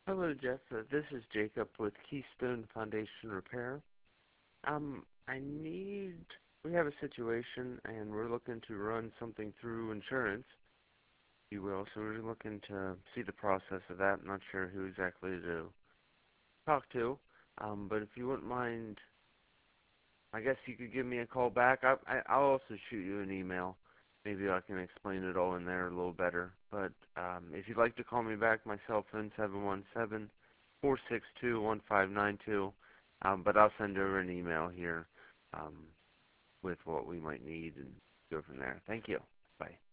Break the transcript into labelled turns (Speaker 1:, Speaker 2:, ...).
Speaker 1: Hello, Jeff. This is Jacob with Keystone Foundation Repair. I need, we have a situation and we're looking to run something through insurance, if you will. So we're looking to see the process of that. I'm not sure who exactly to talk to. But if you wouldn't mind, I guess you could give me a call back. I'll also shoot you an email. Maybe I can explain it all in there a little better. But if you'd like to call me back, my cell phone 717-462-1592. But I'll send over an email here with what we might need and go from there. Thank you. Bye.